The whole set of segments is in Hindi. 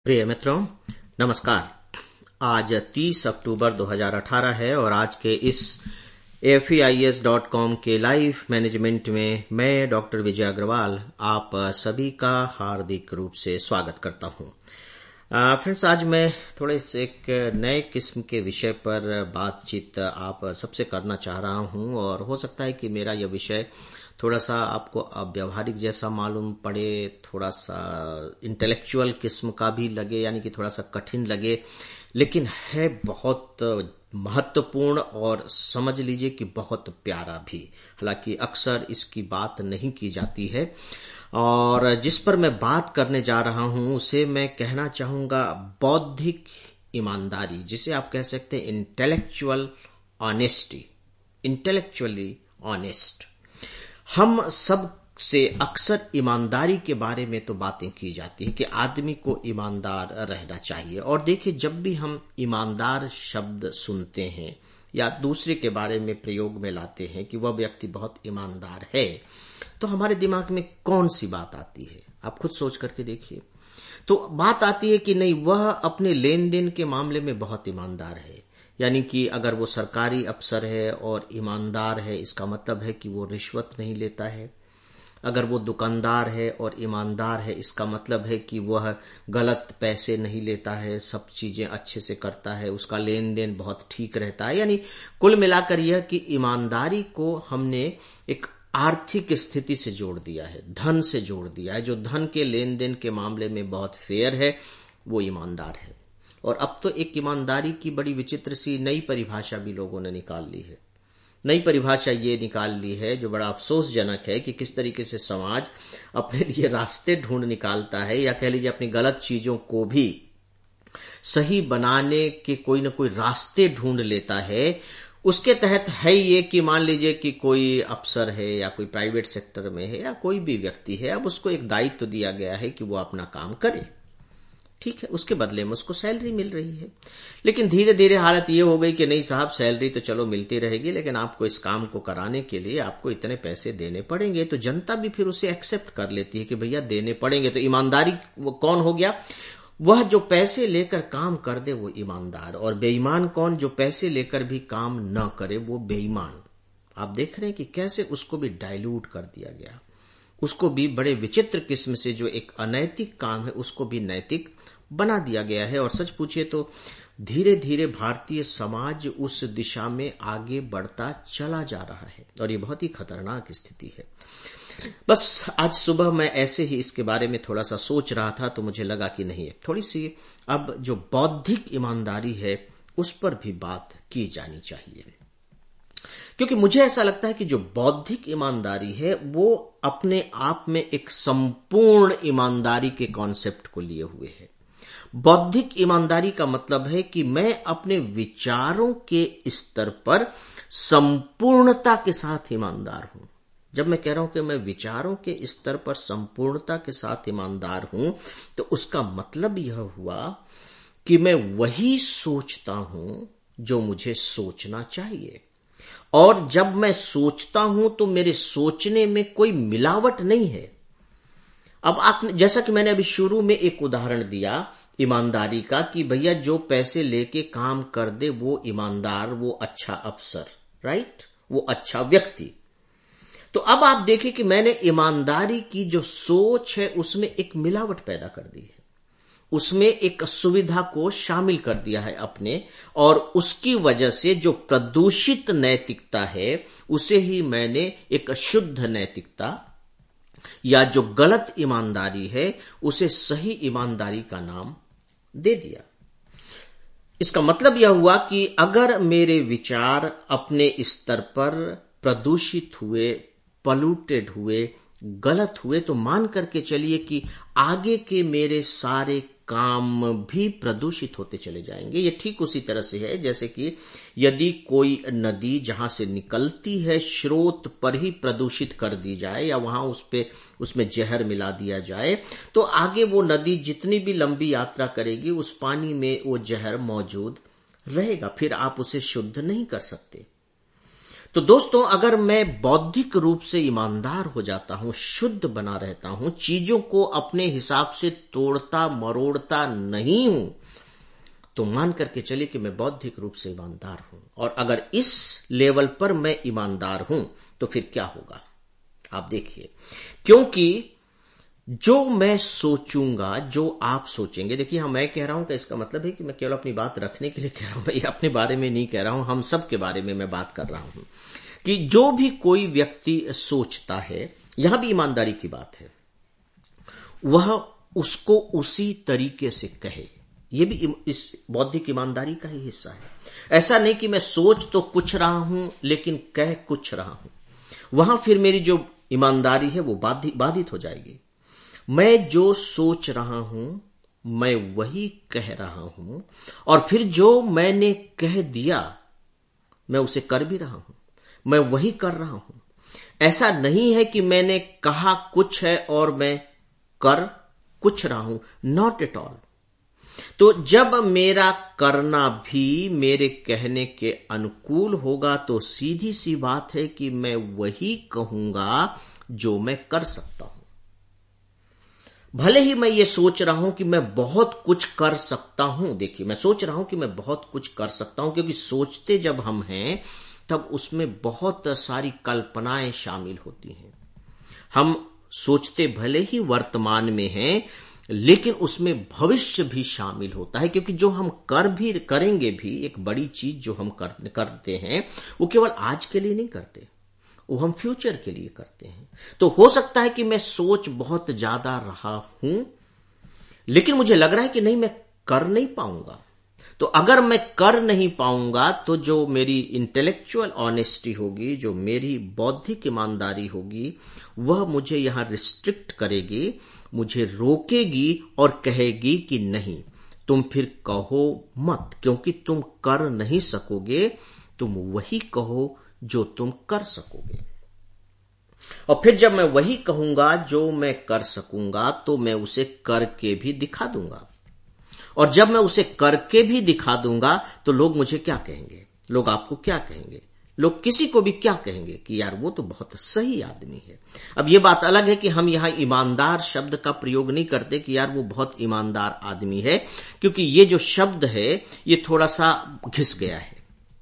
प्रिय मित्रों, नमस्कार। आज 30 अक्टूबर 2018 है और आज के इस FEIS.com के लाइव मैनेजमेंट में मैं डॉक्टर विजय अग्रवाल आप सभी का हार्दिक रूप से स्वागत करता हूं। फ्रेंड्स, आज मैं थोड़े से एक नए किस्म के विषय पर बातचीत आप सबसे करना चाह रहा हूं और हो सकता है कि मेरा यह विषय थोड़ा सा आपको व्यावहारिक जैसा मालूम पड़े, थोड़ा सा इंटेलेक्चुअल किस्म का भी लगे, यानी कि थोड़ा सा कठिन लगे, लेकिन है बहुत महत्वपूर्ण और समझ लीजिए कि बहुत प्यारा भी। हालांकि अक्सर इसकी बात नहीं की जाती है और जिस पर मैं बात करने जा रहा हूं उसे मैं कहना चाहूंगा बौद्धिक ईमानदारी, जिसे आप कह सकते हैं इंटेलेक्चुअल ऑनेस्टी, इंटेलेक्चुअली ऑनेस्ट। हम सब से अक्सर ईमानदारी के बारे में तो बातें की जाती है कि आदमी को ईमानदार रहना चाहिए। और देखिए, जब भी हम ईमानदार शब्द सुनते हैं या दूसरे के बारे में प्रयोग में लाते हैं कि वह व्यक्ति बहुत ईमानदार है, तो हमारे दिमाग में कौन सी बात आती है? आप खुद सोच करके देखिए। तो बात आती है कि नहीं, वह अपने लेन देन के मामले में बहुत ईमानदार है। यानी कि अगर वो सरकारी अफसर है और ईमानदार है, इसका मतलब है कि वो रिश्वत नहीं लेता है। अगर वो दुकानदार है और ईमानदार है, इसका मतलब है कि वह गलत पैसे नहीं लेता है, सब चीजें अच्छे से करता है, उसका लेन देन बहुत ठीक रहता है। यानी कुल मिलाकर यह कि ईमानदारी को हमने एक आर्थिक स्थिति से जोड़ दिया है, धन से जोड़ दिया है। जो धन के लेन देन के मामले में बहुत फेयर है, वो ईमानदार है। और अब तो एक ईमानदारी की बड़ी विचित्र सी नई परिभाषा भी लोगों ने निकाल ली है। नई परिभाषा ये निकाल ली है, जो बड़ा अफसोसजनक है, कि किस तरीके से समाज अपने लिए रास्ते ढूंढ निकालता है, या कह लीजिए अपनी गलत चीजों को भी सही बनाने के कोई न कोई रास्ते ढूंढ लेता है। उसके तहत है ये कि मान लीजिए कि कोई अफसर है या कोई प्राइवेट सेक्टर में है या कोई भी व्यक्ति है, अब उसको एक दायित्व दिया गया है कि वो अपना काम करे, ठीक है, उसके बदले में उसको सैलरी मिल रही है। लेकिन धीरे धीरे हालत ये हो गई कि नहीं साहब, सैलरी तो चलो मिलती रहेगी, लेकिन आपको इस काम को कराने के लिए आपको इतने पैसे देने पड़ेंगे। तो जनता भी फिर उसे एक्सेप्ट कर लेती है कि भैया देने पड़ेंगे। तो ईमानदारी वो कौन हो गया? वह जो पैसे लेकर काम कर दे वो ईमानदार। और बेईमान कौन? जो पैसे लेकर भी काम न करे वो बेईमान। आप देख रहे हैं कि कैसे उसको भी डाइल्यूट कर दिया गया, उसको भी बड़े विचित्र किस्म से जो एक अनैतिक काम है उसको भी नैतिक बना दिया गया है। और सच पूछिए तो धीरे धीरे भारतीय समाज उस दिशा में आगे बढ़ता चला जा रहा है और ये बहुत ही खतरनाक स्थिति है। बस आज सुबह मैं ऐसे ही इसके बारे में थोड़ा सा सोच रहा था, तो मुझे लगा कि नहीं, थोड़ी सी अब जो बौद्धिक ईमानदारी है उस पर भी बात की जानी चाहिए। क्योंकि मुझे ऐसा लगता है कि जो बौद्धिक ईमानदारी है वो अपने आप में एक संपूर्ण ईमानदारी के कॉन्सेप्ट को लिए हुए है। बौद्धिक ईमानदारी का मतलब है कि मैं अपने विचारों के स्तर पर संपूर्णता के साथ ईमानदार हूं। जब मैं कह रहा हूं कि मैं विचारों के स्तर पर संपूर्णता के साथ ईमानदार हूं, तो उसका मतलब यह हुआ कि मैं वही सोचता हूं जो मुझे सोचना चाहिए। और जब मैं सोचता हूं तो मेरे सोचने में कोई मिलावट नहीं है। अब आपने, जैसा कि मैंने अभी शुरू में एक उदाहरण दिया ईमानदारी का, कि भैया जो पैसे लेके काम कर दे वो ईमानदार, वो अच्छा अफसर, राइट, वो अच्छा व्यक्ति। तो अब आप देखिए कि मैंने ईमानदारी की जो सोच है उसमें एक मिलावट पैदा कर दी है, उसमें एक सुविधा को शामिल कर दिया है अपने, और उसकी वजह से जो प्रदूषित नैतिकता है उसे ही मैंने एक शुद्ध नैतिकता, या जो गलत ईमानदारी है उसे सही ईमानदारी का नाम दे दिया। इसका मतलब यह हुआ कि अगर मेरे विचार अपने स्तर पर प्रदूषित हुए, पॉल्यूटेड हुए, गलत हुए, तो मान करके चलिए कि आगे के मेरे सारे काम भी प्रदूषित होते चले जाएंगे। ये ठीक उसी तरह से है जैसे कि यदि कोई नदी जहां से निकलती है स्रोत पर ही प्रदूषित कर दी जाए, या वहां उसमें जहर मिला दिया जाए, तो आगे वो नदी जितनी भी लंबी यात्रा करेगी उस पानी में वो जहर मौजूद रहेगा, फिर आप उसे शुद्ध नहीं कर सकते। तो दोस्तों, अगर मैं बौद्धिक रूप से ईमानदार हो जाता हूं, शुद्ध बना रहता हूं, चीजों को अपने हिसाब से तोड़ता मरोड़ता नहीं हूं, तो मान करके चलिए कि मैं बौद्धिक रूप से ईमानदार हूं। और अगर इस लेवल पर मैं ईमानदार हूं तो फिर क्या होगा आप देखिए। क्योंकि जो मैं सोचूंगा, जो आप सोचेंगे, देखिए हम मैं कह रहा हूं कि इसका मतलब है कि मैं केवल अपनी बात रखने के लिए कह रहा हूं, भाई अपने बारे में नहीं कह रहा हूं, हम सब के बारे में मैं बात कर रहा हूं कि जो भी कोई व्यक्ति सोचता है, यहां भी ईमानदारी की बात है, वह उसको उसी तरीके से कहे। यह भी इस बौद्धिक ईमानदारी का ही हिस्सा है। ऐसा नहीं कि मैं सोच तो कुछ रहा हूं लेकिन कह कुछ रहा हूं, वहां फिर मेरी जो ईमानदारी है वो बाधित हो जाएगी। मैं जो सोच रहा हूं मैं वही कह रहा हूं, और फिर जो मैंने कह दिया मैं उसे कर भी रहा हूं, मैं वही कर रहा हूं। ऐसा नहीं है कि मैंने कहा कुछ है और मैं कर कुछ रहा हूं, नॉट एट ऑल। तो जब मेरा करना भी मेरे कहने के अनुकूल होगा तो सीधी सी बात है कि मैं वही कहूंगा जो मैं कर सकता हूं। भले ही मैं ये सोच रहा हूं कि मैं बहुत कुछ कर सकता हूं, देखिए मैं सोच रहा हूं कि मैं बहुत कुछ कर सकता हूं, क्योंकि सोचते जब हम हैं तब उसमें बहुत सारी कल्पनाएं शामिल होती हैं। हम सोचते भले ही वर्तमान में हैं लेकिन उसमें भविष्य भी शामिल होता है, क्योंकि जो हम करेंगे भी, एक बड़ी चीज जो हम करते हैं वो केवल आज के लिए नहीं करते, वो हम फ्यूचर के लिए करते हैं। तो हो सकता है कि मैं सोच बहुत ज्यादा रहा हूं लेकिन मुझे लग रहा है कि नहीं, मैं कर नहीं पाऊंगा। तो अगर मैं कर नहीं पाऊंगा तो जो मेरी इंटेलेक्चुअल ऑनेस्टी होगी, जो मेरी बौद्धिक ईमानदारी होगी, वह मुझे यहां रिस्ट्रिक्ट करेगी, मुझे रोकेगी और कहेगी कि नहीं, तुम फिर कहो मत, क्योंकि तुम कर नहीं सकोगे, तुम वही कहो जो तुम कर सकोगे। और फिर जब मैं वही कहूंगा जो मैं कर सकूंगा तो मैं उसे करके भी दिखा दूंगा। और जब मैं उसे करके भी दिखा दूंगा तो लोग मुझे क्या कहेंगे, लोग आपको क्या कहेंगे, लोग किसी को भी क्या कहेंगे कि यार वो तो बहुत सही आदमी है। अब ये बात अलग है कि हम यहां ईमानदार शब्द का प्रयोग नहीं करते कि यार वो बहुत ईमानदार आदमी है, क्योंकि ये जो शब्द है ये थोड़ा सा घिस गया है।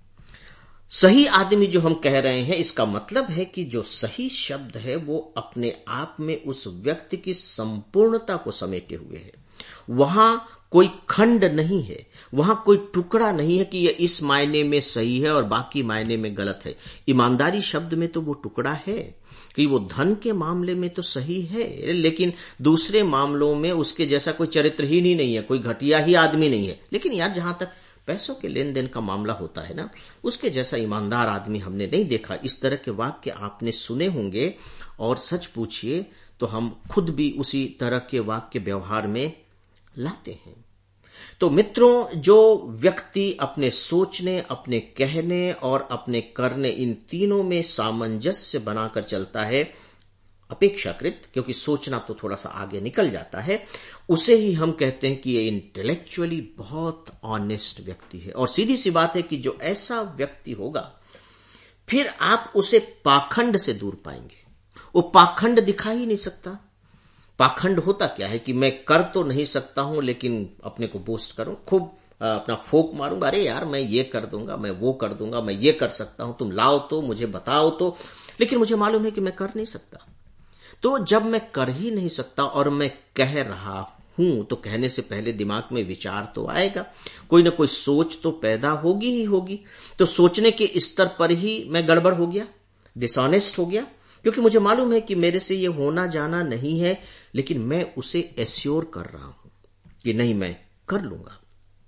सही आदमी जो हम कह रहे हैं, इसका मतलब है कि जो सही शब्द है वो अपने आप में उस व्यक्ति की संपूर्णता को समेटे हुए है। वहां कोई खंड नहीं है, वहां कोई टुकड़ा नहीं है कि यह इस मायने में सही है और बाकी मायने में गलत है। ईमानदारी शब्द में तो वो टुकड़ा है कि वो धन के मामले में तो सही है लेकिन दूसरे मामलों में उसके जैसा कोई चरित्रहीन ही नहीं है, कोई घटिया ही आदमी नहीं है। लेकिन यार जहां तक पैसों के लेन देन का मामला होता है ना, उसके जैसा ईमानदार आदमी हमने नहीं देखा। इस तरह के वाक्य आपने सुने होंगे, और सच पूछिए तो हम खुद भी उसी तरह के वाक्य व्यवहार में लाते हैं। तो मित्रों, जो व्यक्ति अपने सोचने, अपने कहने और अपने करने, इन तीनों में सामंजस्य बनाकर चलता है, अपेक्षाकृत, क्योंकि सोचना तो थोड़ा सा आगे निकल जाता है, उसे ही हम कहते हैं कि ये इंटेलेक्चुअली बहुत ऑनेस्ट व्यक्ति है। और सीधी सी बात है कि जो ऐसा व्यक्ति होगा फिर आप उसे पाखंड से दूर पाएंगे। वो पाखंड दिखा ही नहीं सकता। पाखंड होता क्या है कि मैं कर तो नहीं सकता हूं लेकिन अपने को बोस्ट करूं, खूब अपना फोक मारूंगा, अरे यार मैं ये कर दूंगा, मैं वो कर दूंगा, मैं ये कर सकता हूं, तुम लाओ तो, मुझे बताओ तो, लेकिन मुझे मालूम है कि मैं कर नहीं सकता। तो जब मैं कर ही नहीं सकता और मैं कह रहा हूं तो कहने से पहले दिमाग में विचार तो आएगा, कोई ना कोई सोच तो पैदा होगी ही होगी। तो सोचने के स्तर पर ही मैं गड़बड़ हो गया, डिसऑनेस्ट हो गया, क्योंकि मुझे मालूम है कि मेरे से ये होना जाना नहीं है, लेकिन मैं उसे एश्योर कर रहा हूं कि नहीं, मैं कर लूंगा।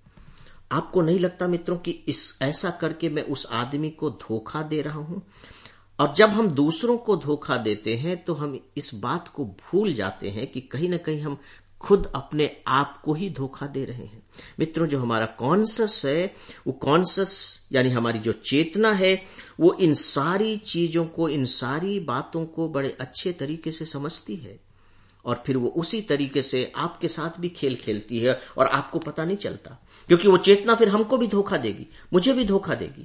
आपको नहीं लगता मित्रों कि ऐसा करके मैं उस आदमी को धोखा दे रहा हूं? और जब हम दूसरों को धोखा देते हैं तो हम इस बात को भूल जाते हैं कि कहीं ना कहीं हम खुद अपने आप को ही धोखा दे रहे हैं। मित्रों, जो हमारा कॉन्शस है, वो कॉन्शस यानी हमारी जो चेतना है, वो इन सारी चीजों को, इन सारी बातों को बड़े अच्छे तरीके से समझती है, और फिर वो उसी तरीके से आपके साथ भी खेल खेलती है और आपको पता नहीं चलता, क्योंकि वो चेतना फिर हमको भी धोखा देगी, मुझे भी धोखा देगी।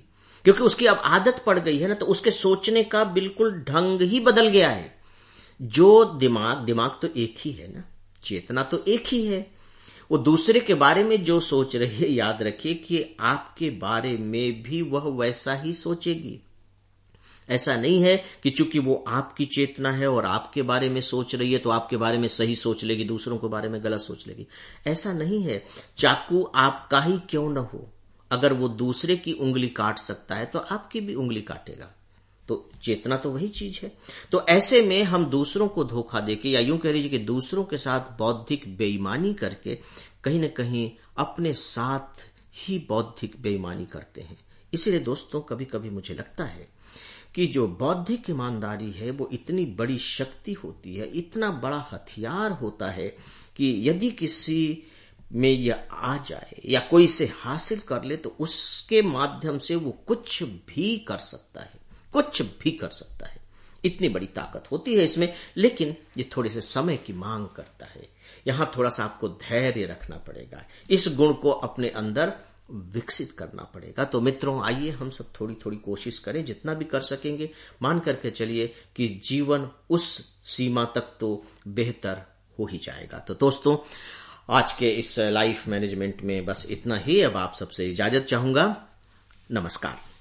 क्योंकि उसकी अब आदत पड़ गई है ना, तो उसके सोचने का बिल्कुल ढंग ही बदल गया है। जो दिमाग तो एक ही है ना, चेतना तो एक ही है। वो दूसरे के बारे में जो सोच रही है, याद रखिए कि आपके बारे में भी वह वैसा ही सोचेगी। ऐसा नहीं है कि चूंकि वो आपकी चेतना है और आपके बारे में सोच रही है तो आपके बारे में सही सोच लेगी, दूसरों के बारे में गलत सोच लेगी। ऐसा नहीं है। चाकू आपका ही क्यों न हो, अगर वो दूसरे की उंगली काट सकता है तो आपकी भी उंगली काटेगा। तो चेतना तो वही चीज है। तो ऐसे में हम दूसरों को धोखा देके, या यूं कह लीजिए कि दूसरों के साथ बौद्धिक बेईमानी करके कहीं न कहीं अपने साथ ही बौद्धिक बेईमानी करते हैं। इसलिए दोस्तों, कभी कभी मुझे लगता है कि जो बौद्धिक ईमानदारी है वो इतनी बड़ी शक्ति होती है, इतना बड़ा हथियार होता है कि यदि किसी में यह आ जाए या कोई इसे हासिल कर ले तो उसके माध्यम से वो कुछ भी कर सकता है, कुछ भी कर सकता है। इतनी बड़ी ताकत होती है इसमें। लेकिन ये थोड़े से समय की मांग करता है। यहां थोड़ा सा आपको धैर्य रखना पड़ेगा, इस गुण को अपने अंदर विकसित करना पड़ेगा। तो मित्रों, आइए हम सब थोड़ी थोड़ी कोशिश करें, जितना भी कर सकेंगे। मान करके चलिए कि जीवन उस सीमा तक तो बेहतर हो ही जाएगा। तो दोस्तों, आज के इस लाइफ मैनेजमेंट में बस इतना ही। अब आप सबसे इजाजत चाहूंगा। नमस्कार।